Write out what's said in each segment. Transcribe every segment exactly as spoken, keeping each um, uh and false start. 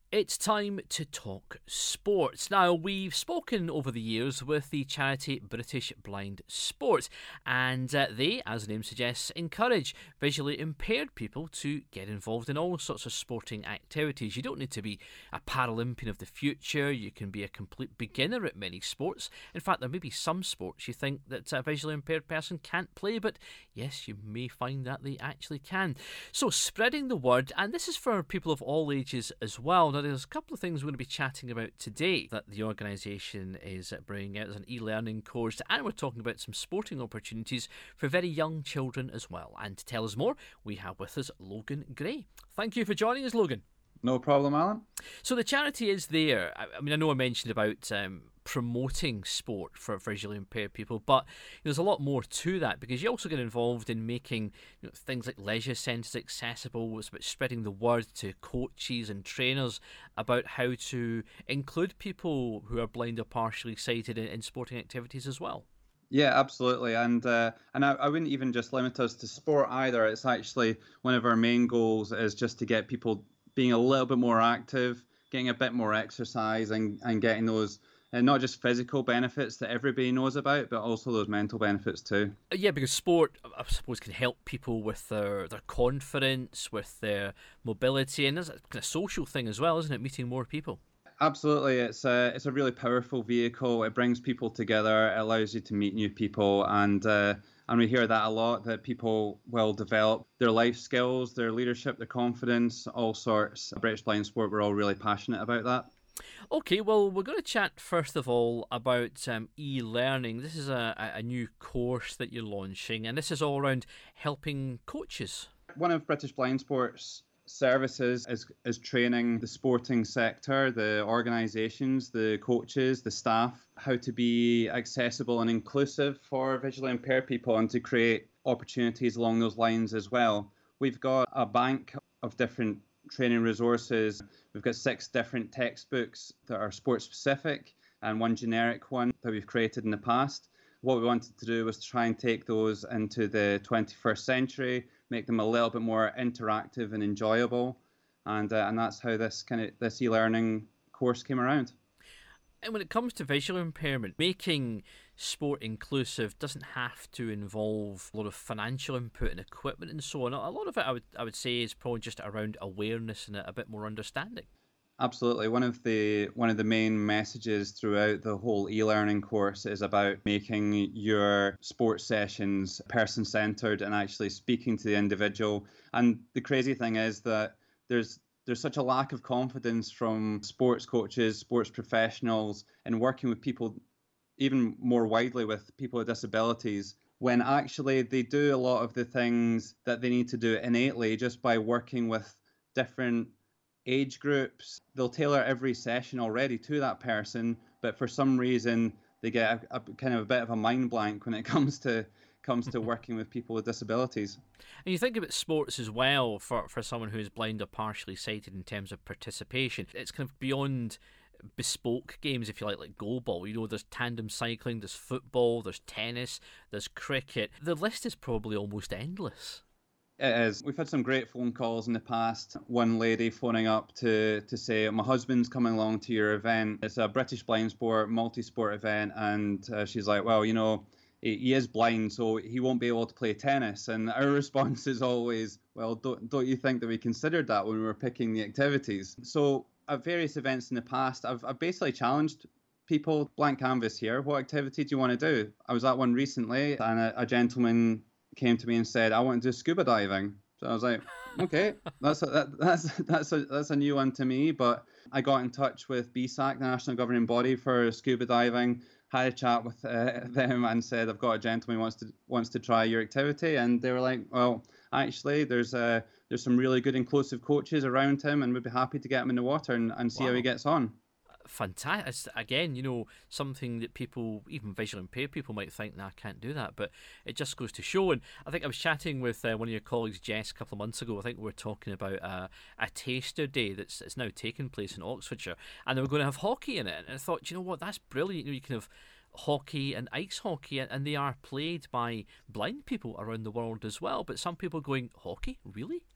It's time to talk sports. Now, we've spoken over the years with the charity British Blind Sport, and uh, they, as the name suggests, encourage visually impaired people to get involved in all sorts of sporting activities. You don't need to be a Paralympian of the future. You can be a complete beginner at many sports. In fact, there may be some sports you think that a visually impaired person can't play, but yes, you may find that they actually can. So, spreading the word, and this is for people of all ages as well. Now, there's a couple of things we're going to be chatting about today that the organisation is bringing out. There's an e-learning course, and we're talking about some sporting opportunities for very young children as well. And to tell us more, we have with us Logan Gray. Thank you for joining us, Logan. No problem, Alan. So the charity is there. I mean, I know I mentioned about um, promoting sport for visually impaired people, but there's a lot more to that, because you also get involved in making you know, things like leisure centres accessible. It's about spreading the word to coaches and trainers about how to include people who are blind or partially sighted in, in sporting activities as well. Yeah, absolutely. And uh, and I, I wouldn't even just limit us to sport either. It's actually one of our main goals is just to get people being a little bit more active, getting a bit more exercise, and, and getting those and not just physical benefits that everybody knows about, but also those mental benefits too. Yeah, because sport, I suppose, can help people with their, their confidence, with their mobility, and there's a kind of social thing as well, isn't it? Meeting more people. Absolutely, it's a it's a really powerful vehicle. It brings people together. It allows you to meet new people, and uh, and we hear that a lot, that people will develop their life skills, their leadership, their confidence, all sorts. British Blind Sport, we're all really passionate about that. Okay, well, we're going to chat first of all about um, e-learning. This is a, a new course that you're launching, and this is all around helping coaches. One of British Blind Sport's services is, is training the sporting sector, the organisations, the coaches, the staff, how to be accessible and inclusive for visually impaired people, and to create opportunities along those lines as well. We've got a bank of different training resources. We've got six different textbooks that are sport specific and one generic one that we've created in the past. What we wanted to do was to try and take those into the twenty-first century, make them a little bit more interactive and enjoyable, and uh, and that's how this kind of this e-learning course came around. And when it comes to visual impairment, making sport inclusive doesn't have to involve a lot of financial input and equipment and so on. A lot of it, I would I would say, is probably just around awareness and a, a bit more understanding. Absolutely. One of the one of the main messages throughout the whole e-learning course is about making your sports sessions person-centered and actually speaking to the individual. And the crazy thing is that there's there's such a lack of confidence from sports coaches, sports professionals, in working with people, even more widely with people with disabilities, when actually they do a lot of the things that they need to do innately just by working with different age groups. They'll tailor every session already to that person, but for some reason they get a, a kind of a bit of a mind blank when it comes to comes to working with people with disabilities. And you think about sports as well, for, for someone who is blind or partially sighted, in terms of participation. It's kind of beyond bespoke games, if you like, like goalball. You know, there's tandem cycling, there's football, there's tennis, there's cricket. The list is probably almost endless. It is. We've had some great phone calls in the past. One lady phoning up to, to say, my husband's coming along to your event. It's a British Blind Sport, multi-sport event. And uh, she's like, well, you know, he, he is blind, so he won't be able to play tennis. And our response is always, well, don't, don't you think that we considered that when we were picking the activities? So at various events in the past, I've, I've basically challenged people, blank canvas here, what activity do you want to do? I was at one recently, and a, a gentleman came to me and said, I want to do scuba diving. So I was like, okay, that's a, that, that's that's a that's a new one to me. But I got in touch with B S A C, the national governing body for scuba diving, had a chat with uh, them and said, I've got a gentleman who wants to wants to try your activity, and they were like, well, actually, there's uh, there's some really good inclusive coaches around him, and we'd be happy to get him in the water and, and see Wow. how he gets on. Fantastic. Again, you know, something that people, even visually impaired people, might think, nah, I can't do that. But it just goes to show. And I think I was chatting with uh, one of your colleagues, Jess, a couple of months ago. I think we were talking about uh, a taster day that's, that's now taken place in Oxfordshire. And they were going to have hockey in it. And I thought, you know what, that's brilliant. You know, you can have hockey and ice hockey, and they are played by blind people around the world as well. But some people are going, hockey? Really?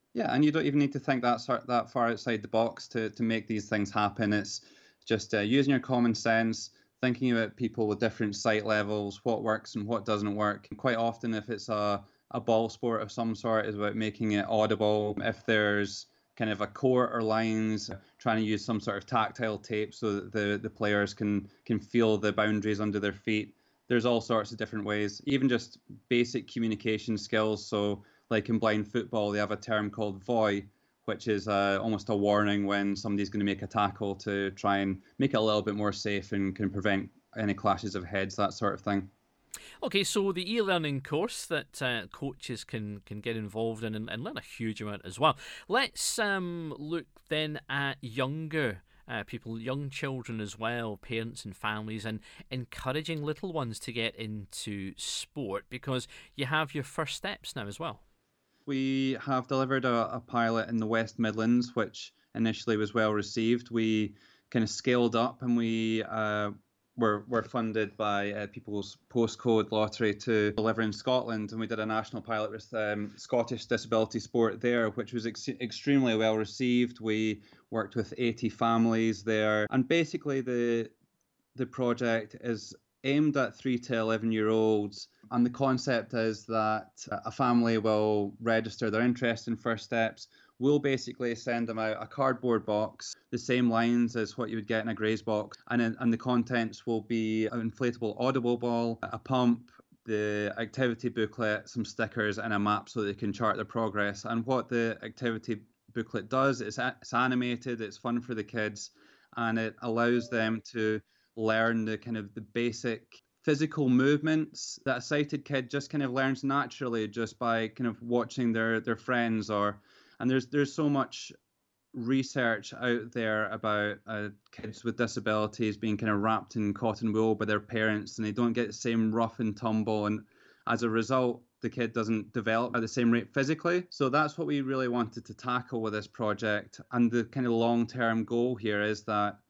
Yeah, and you don't even need to think that sort that far outside the box to to make these things happen. It's just uh, using your common sense, thinking about people with different sight levels, what works and what doesn't work. Quite often, if it's a a ball sport of some sort, is about making it audible. If there's kind of a court or lines, trying to use some sort of tactile tape so that the the players can can feel the boundaries under their feet. There's all sorts of different ways, even just basic communication skills. So like in blind football, they have a term called voy, which is uh, almost a warning when somebody's going to make a tackle to try and make it a little bit more safe and can prevent any clashes of heads, that sort of thing. Okay, so the e-learning course that uh, coaches can, can get involved in and, and learn a huge amount as well. Let's um, look then at younger uh, people, young children as well, parents and families, and encouraging little ones to get into sport, because you have your first steps now as well. We have delivered a, a pilot in the West Midlands, which initially was well received. We kind of scaled up and we uh, were, were funded by uh, People's Postcode Lottery to deliver in Scotland. And we did a national pilot with um, Scottish Disability Sport there, which was ex- extremely well received. We worked with eighty families there. And basically, the the project is aimed at three to eleven year olds. And the concept is that a family will register their interest in First Steps. We'll basically send them out a cardboard box, the same lines as what you would get in a Graze box. And, in, and the contents will be an inflatable audible ball, a pump, the activity booklet, some stickers, and a map so they can chart their progress. And what the activity booklet does is it's animated, it's fun for the kids, and it allows them to learn the kind of the basic physical movements that a sighted kid just kind of learns naturally just by kind of watching their their friends. Or and there's there's so much research out there about uh, kids with disabilities being kind of wrapped in cotton wool by their parents, and they don't get the same rough and tumble, and as a result the kid doesn't develop at the same rate physically. So that's what we really wanted to tackle with this project. And the kind of long-term goal here is that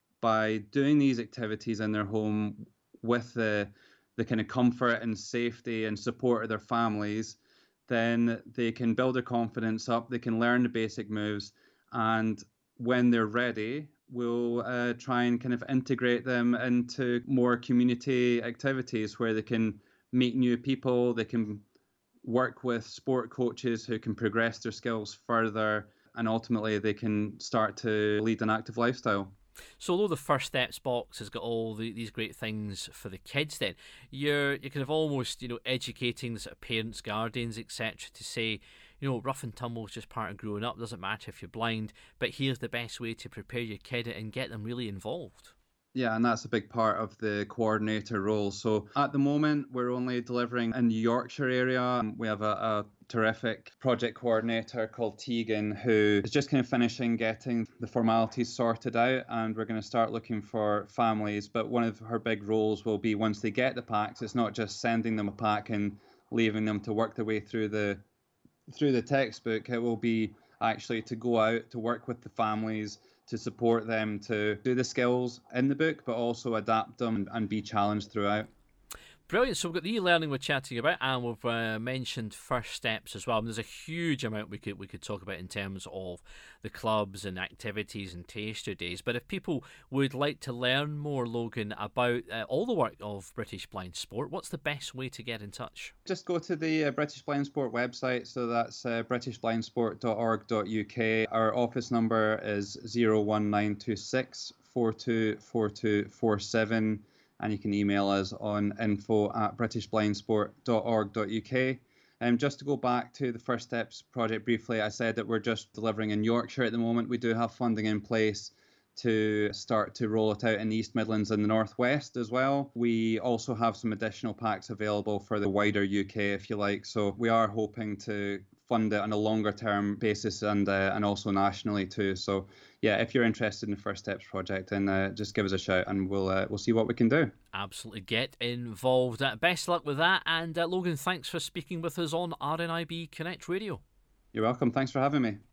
by doing these activities in their home with the the kind of comfort and safety and support of their families, then they can build their confidence up, they can learn the basic moves, and when they're ready, we'll uh, try and kind of integrate them into more community activities where they can meet new people, they can work with sport coaches who can progress their skills further, and ultimately they can start to lead an active lifestyle. So although the First Steps box has got all the, these great things for the kids, then you're you're kind of almost, you know, educating the sort of parents, guardians, et cetera to say, you know, rough and tumble is just part of growing up. Doesn't matter if you're blind, but here's the best way to prepare your kid and get them really involved. Yeah, and that's a big part of the coordinator role. So at the moment, we're only delivering in the Yorkshire area. We have a, a terrific project coordinator called Tegan, who is just kind of finishing getting the formalities sorted out, and we're going to start looking for families. But one of her big roles will be, once they get the packs, it's not just sending them a pack and leaving them to work their way through the through the textbook. It will be actually to go out to work with the families, to support them to do the skills in the book, but also adapt them and be challenged throughout. Brilliant. So we've got the e-learning we're chatting about, and we've uh, mentioned First Steps as well. And there's a huge amount we could we could talk about in terms of the clubs and activities and taster days. But if people would like to learn more, Logan, about uh, all the work of British Blind Sport, what's the best way to get in touch? Just go to the uh, British Blind Sport website. So that's uh, british blind sport dot org dot U K. Our office number is zero one nine two six, four two four two four seven. And you can email us on info at british blind sport dot org dot U K. And um, just to go back to the First Steps project briefly, I said that we're just delivering in Yorkshire at the moment. We do have funding in place to start to roll it out in the East Midlands and the Northwest as well. We also have some additional packs available for the wider U K, if you like. So we are hoping to fund it on a longer term basis, and uh, and also nationally too. So yeah, if you're interested in the First Steps project, then uh, just give us a shout and we'll uh, we'll see what we can do. Absolutely, get involved. Uh, best luck with that, and uh, Logan, thanks for speaking with us on R N I B Connect Radio. You're welcome. Thanks for having me.